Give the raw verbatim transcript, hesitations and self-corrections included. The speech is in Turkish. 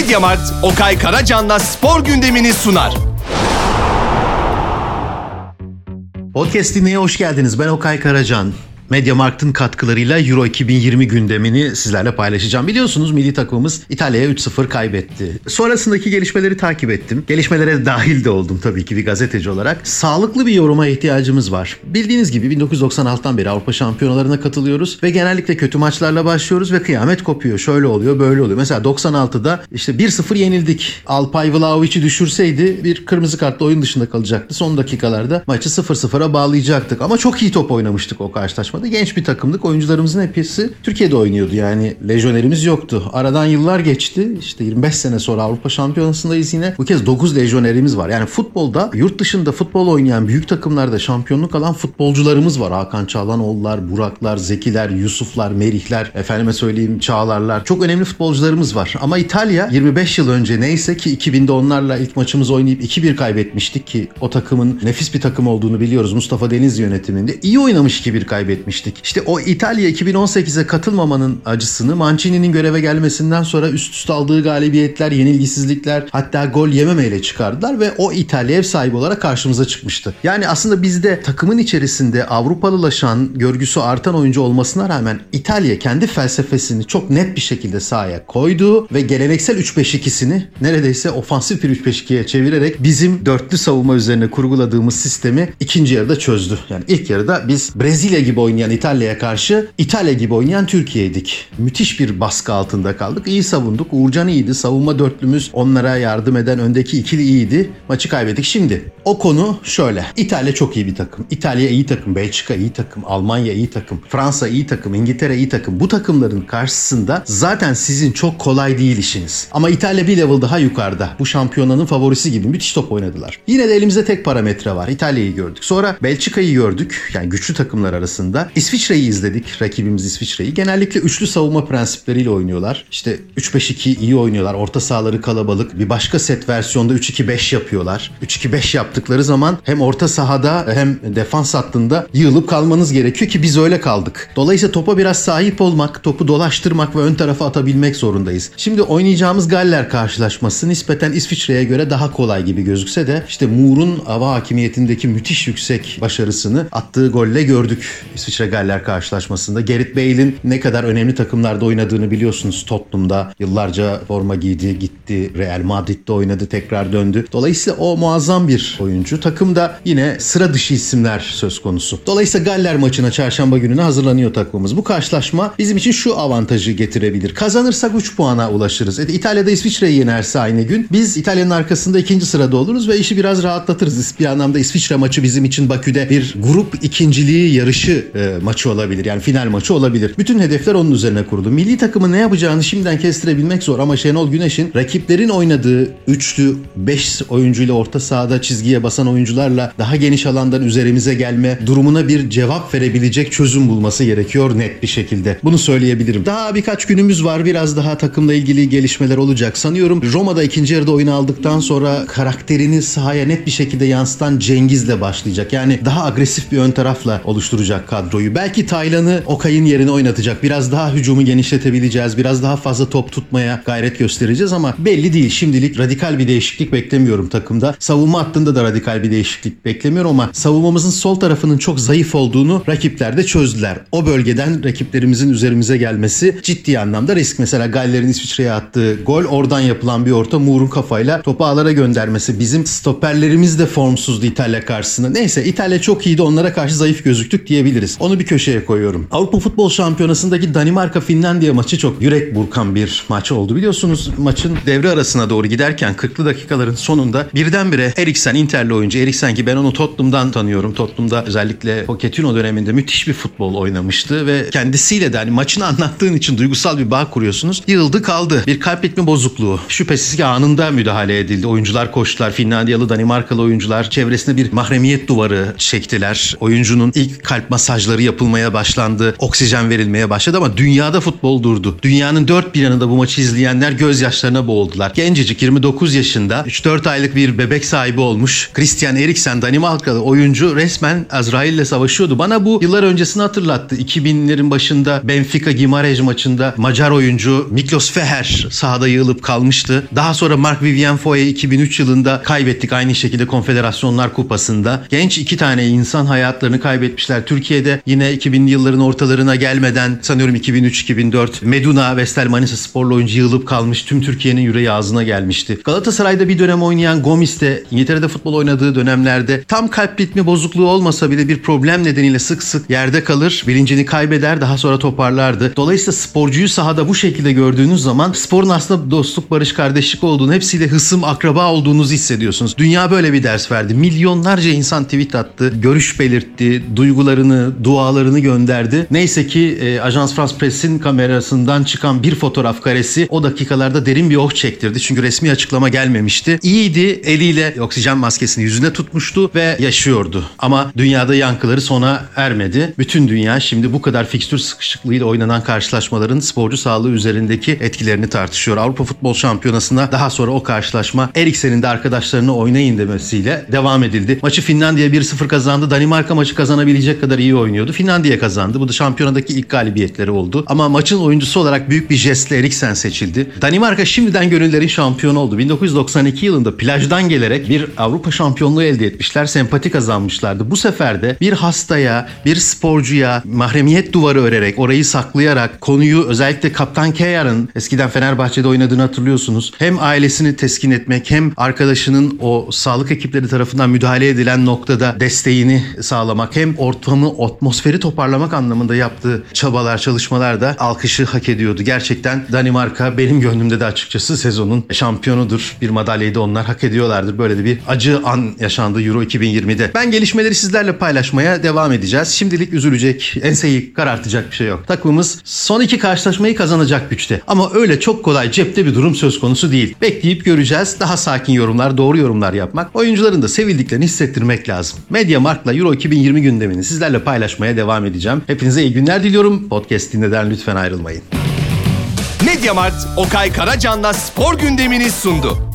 Mediamarkt, Okay Karacan'la spor gündemini sunar. Podcast dinleye hoş geldiniz. Ben Okay Karacan. Mediamarkt'ın katkılarıyla Euro iki bin yirmi gündemini sizlerle paylaşacağım. Biliyorsunuz milli takımımız İtalya'ya üç sıfır kaybetti. Sonrasındaki gelişmeleri takip ettim. Gelişmelere dahil de oldum tabii ki bir gazeteci olarak. Sağlıklı bir yoruma ihtiyacımız var. Bildiğiniz gibi bin dokuz yüz doksan altıdan beri Avrupa Şampiyonalarına katılıyoruz ve genellikle kötü maçlarla başlıyoruz ve kıyamet kopuyor. Şöyle oluyor, böyle oluyor. Mesela doksan altıda işte bir sıfır yenildik. Alpay Vlahovic'i düşürseydi bir kırmızı kartla oyun dışında kalacaktı. Son dakikalarda maçı sıfır sıfıra bağlayacaktık. Ama çok iyi top oynamıştık o karşılaşmada. Genç bir takımdık. Oyuncularımızın hepsi Türkiye'de oynuyordu. Yani lejyonerimiz yoktu. Aradan yıllar geçti. İşte yirmi beş sene sonra Avrupa Şampiyonası'ndayız yine. Bu kez dokuz lejyonerimiz var. Yani futbolda, yurt dışında futbol oynayan büyük takımlarda şampiyonluk alan futbolcularımız var. Hakan Çalhanoğullar, Buraklar, Zekiler, Yusuflar, Merihler, efendime söyleyeyim Çağlarlar. Çok önemli futbolcularımız var. Ama İtalya yirmi beş yıl önce neyse ki iki binde onlarla ilk maçımızı oynayıp iki bir kaybetmiştik ki o takımın nefis bir takım olduğunu biliyoruz. Mustafa Denizli yönetiminde. İyi oynamış iki bir kaybetmiştik. İşte o İtalya iki bin on sekize katılmamanın acısını Mancini'nin göreve gelmesinden sonra üst üste aldığı galibiyetler, yenilgisizlikler, hatta gol yememeyle çıkardılar ve o İtalya ev sahibi olarak karşımıza çıkmıştı. Yani aslında bizde takımın içerisinde Avrupalılaşan, görgüsü artan oyuncu olmasına rağmen İtalya kendi felsefesini çok net bir şekilde sahaya koydu ve geleneksel üç beş ikisini neredeyse ofansif bir üç beş ikiye çevirerek bizim dörtlü savunma üzerine kurguladığımız sistemi ikinci yarıda çözdü. Yani ilk yarıda biz Brezilya gibi oynayan İtalya'ya karşı İtalya gibi oynayan Türkiye'ydik. Müthiş bir baskı altında kaldık. İyi savunduk. Uğurcan iyiydi. Savunma dörtlümüz onlara yardım eden öndeki ikili iyiydi. Maçı kaybettik. Şimdi o konu şöyle. İtalya çok iyi bir takım. İtalya iyi takım. Belçika iyi takım. Almanya iyi takım. Fransa iyi takım. İngiltere iyi takım. Bu takımların karşısında zaten sizin çok kolay değil işiniz. Ama İtalya bir level daha yukarıda. Bu şampiyonanın favorisi gibi müthiş top oynadılar. Yine de elimizde tek parametre var. İtalya'yı gördük. Sonra Belçika'yı gördük. Yani güçlü takımlar arasında. İsviçre'yi izledik. Rakibimiz İsviçre'yi. Genellikle üçlü savunma prensipleriyle oynuyorlar. İşte üç beş iki iyi oynuyorlar. Orta sahaları kalabalık. Bir başka set versiyonda üç iki beş yapıyorlar. üç iki beş yaptıkları zaman hem orta sahada hem defans hattında yığılıp kalmanız gerekiyor ki biz öyle kaldık. Dolayısıyla topa biraz sahip olmak, topu dolaştırmak ve ön tarafa atabilmek zorundayız. Şimdi oynayacağımız Galler karşılaşması nispeten İsviçre'ye göre daha kolay gibi gözükse de işte Moore'un hava hakimiyetindeki müthiş yüksek başarısını attığı golle gördük İsviçre Galler karşılaşmasında. Gareth Bale'in ne kadar önemli takımlarda oynadığını biliyorsunuz. Tottenham'da yıllarca forma giydi, gitti. Real Madrid'de oynadı, tekrar döndü. Dolayısıyla o muazzam bir oyuncu. Takımda yine sıra dışı isimler söz konusu. Dolayısıyla Galler maçına çarşamba gününe hazırlanıyor takımımız. Bu karşılaşma bizim için şu avantajı getirebilir. Kazanırsak üç puana ulaşırız. E, İtalya'da İsviçre'yi yenerse aynı gün biz İtalya'nın arkasında ikinci sırada oluruz ve işi biraz rahatlatırız. Bir anlamda İsviçre maçı bizim için Bakü'de bir grup ikinciliği yarışı e, maçı olabilir. Yani final maçı olabilir. Bütün hedefler onun üzerine kuruldu. Milli takımın ne yapacağını şimdiden kestirebilmek zor ama Şenol Güneş'in rakiplerin oynadığı üçlü, beş oyuncuyla orta sahada çizgiye basan oyuncularla daha geniş alandan üzerimize gelme durumuna bir cevap verebilecek çözüm bulması gerekiyor net bir şekilde. Bunu söyleyebilirim. Daha birkaç günümüz var. Biraz daha takımla ilgili gelişmeler olacak. Sanıyorum Roma'da ikinci yarıda oyunu aldıktan sonra karakterini sahaya net bir şekilde yansıtan Cengiz'le başlayacak. Yani daha agresif bir ön tarafla oluşturacak kadroyu. Belki Taylan'ı Okay'ın yerine oynatacak. Biraz daha hücumu genişletebileceğiz. Biraz daha fazla top tutmaya gayret göstereceğiz ama belli değil. Şimdilik radikal bir değişiklik beklemiyorum takımda. Savunma hattında da radikal bir değişiklik beklemiyorum ama savunmamızın sol tarafının çok zayıf olduğunu rakipler de çözdüler. O bölgeden rakiplerimizin üzerimize gelmesi ciddi anlamda risk. Mesela Galler'in İsviçre'ye attığı gol, oradan yapılan bir orta, Moore'un kafayla topu ağlara göndermesi. Bizim stoperlerimiz de formsuzdu İtalya karşısında. Neyse İtalya çok iyiydi. Onlara karşı zayıf gözüktük diyebiliriz. Onu bir köşeye koyuyorum. Avrupa Futbol Şampiyonası'ndaki Danimarka-Finlandiya maçı çok yürek burkan bir maç oldu. Biliyorsunuz maçın devre arasına doğru giderken kırklı dakikaların sonunda birdenbire Eriksen, Inter'li oyuncu Eriksen ki ben onu Tottenham'dan tanıyorum. Tottenham'da özellikle Pochettino döneminde müthiş bir futbol oynamıştı ve kendisiyle de hani maçını anlattığın için duygusal bir bağ kuruyorsunuz. Yığıldı kaldı. Bir kalp ritmi bozukluğu. Şüphesiz ki anında müdahale edildi. Oyuncular koştular. Finlandiyalı, Danimarkalı oyuncular çevresinde bir mahremiyet duvarı çektiler. Oyuncunun ilk kalp masajları bandajları yapılmaya başlandı. Oksijen verilmeye başladı ama dünyada futbol durdu. Dünyanın dört bir yanında bu maçı izleyenler gözyaşlarına boğuldular. Gencecik yirmi dokuz yaşında üç dört aylık bir bebek sahibi olmuş Christian Eriksen, Danimarkalı oyuncu resmen Azrail'le savaşıyordu. Bana bu yıllar öncesini hatırlattı. iki binlerin başında Benfica Gimareş maçında Macar oyuncu Miklos Feher sahada yığılıp kalmıştı. Daha sonra Marc-Vivien Foe iki bin üç yılında kaybettik aynı şekilde Konfederasyonlar Kupası'nda. Genç iki tane insan hayatlarını kaybetmişler. Türkiye'de yine iki binli yılların ortalarına gelmeden sanıyorum iki bin üç iki bin dört Meduna Vestel Manisa sporlu oyuncu yığılıp kalmış. Tüm Türkiye'nin yüreği ağzına gelmişti. Galatasaray'da bir dönem oynayan Gomis de İngiltere'de futbol oynadığı dönemlerde tam kalp ritmi bozukluğu olmasa bile bir problem nedeniyle sık sık yerde kalır, bilincini kaybeder, daha sonra toparlardı. Dolayısıyla sporcuyu sahada bu şekilde gördüğünüz zaman sporun aslında dostluk, barış, kardeşlik olduğunu, hepsiyle hısım, akraba olduğunuzu hissediyorsunuz. Dünya böyle bir ders verdi. Milyonlarca insan tweet attı, görüş belirtti, duygularını, dualarını gönderdi. Neyse ki e, Ajans France Presse'in kamerasından çıkan bir fotoğraf karesi o dakikalarda derin bir oh çektirdi. Çünkü resmi açıklama gelmemişti. İyiydi, eliyle oksijen maskesini yüzüne tutmuştu ve yaşıyordu. Ama dünyada yankıları sona ermedi. Bütün dünya şimdi bu kadar fikstür sıkışıklığıyla oynanan karşılaşmaların sporcu sağlığı üzerindeki etkilerini tartışıyor. Avrupa Futbol Şampiyonası'nda daha sonra o karşılaşma Eriksen'in de arkadaşlarına oynayın demesiyle devam edildi. Maçı Finlandiya bir sıfır kazandı. Danimarka maçı kazanabilecek kadar iyi oynuyordu. Finlandiya kazandı. Bu da şampiyonadaki ilk galibiyetleri oldu. Ama maçın oyuncusu olarak büyük bir jestle Eriksen seçildi. Danimarka şimdiden gönüllerin şampiyonu oldu. bin dokuz yüz doksan iki yılında plajdan gelerek bir Avrupa şampiyonluğu elde etmişler. Sempati kazanmışlardı. Bu sefer de bir hastaya, bir sporcuya mahremiyet duvarı örerek, orayı saklayarak konuyu özellikle Kaptan Kjær'ın eskiden Fenerbahçe'de oynadığını hatırlıyorsunuz. Hem ailesini teskin etmek hem arkadaşının o sağlık ekipleri tarafından müdahale edilen noktada desteğini sağlamak hem ortamı, atmosferi toparlamak anlamında yaptığı çabalar, çalışmalar da alkışı hak ediyordu. Gerçekten Danimarka benim gönlümde de açıkçası sezonun şampiyonudur. Bir madalyayı da onlar hak ediyorlardır. Böyle de bir acı an yaşandı Euro iki bin yirmide. Ben gelişmeleri sizlerle paylaşmaya devam edeceğiz. Şimdilik üzülecek, enseyi karartacak bir şey yok. Takımımız son iki karşılaşmayı kazanacak güçte. Ama öyle çok kolay cepte bir durum söz konusu değil. Bekleyip göreceğiz. Daha sakin yorumlar, doğru yorumlar yapmak, oyuncuların da sevildiklerini hissettirmek lazım. MediaMarkt'la Euro iki bin yirmi gündemini sizlerle paylaşmaya devam edeceğim. Hepinize iyi günler diliyorum. Podcast dinleden lütfen ayrılmayın. MediaMarkt, Okay Karacan'la spor gündemini sundu.